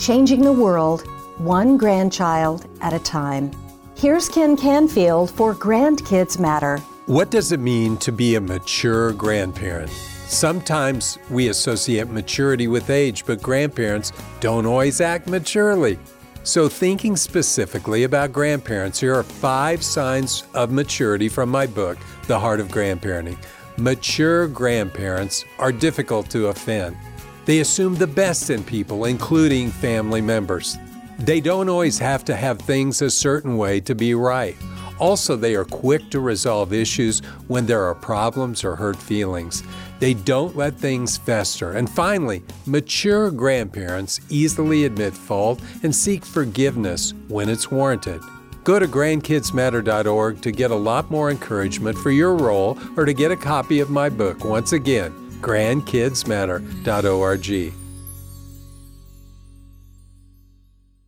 changing the world one grandchild at a time. Here's Ken Canfield for Grandkids Matter. What does it mean to be a mature grandparent? Sometimes we associate maturity with age, but grandparents don't always act maturely. So thinking specifically about grandparents, here are 5 signs of maturity from my book, The Heart of Grandparenting. Mature grandparents are difficult to offend. They assume the best in people, including family members. They don't always have to have things a certain way to be right. Also, they are quick to resolve issues when there are problems or hurt feelings. They don't let things fester. And finally, mature grandparents easily admit fault and seek forgiveness when it's warranted. Go to grandkidsmatter.org to get a lot more encouragement for your role or to get a copy of my book. Once again, grandkidsmatter.org.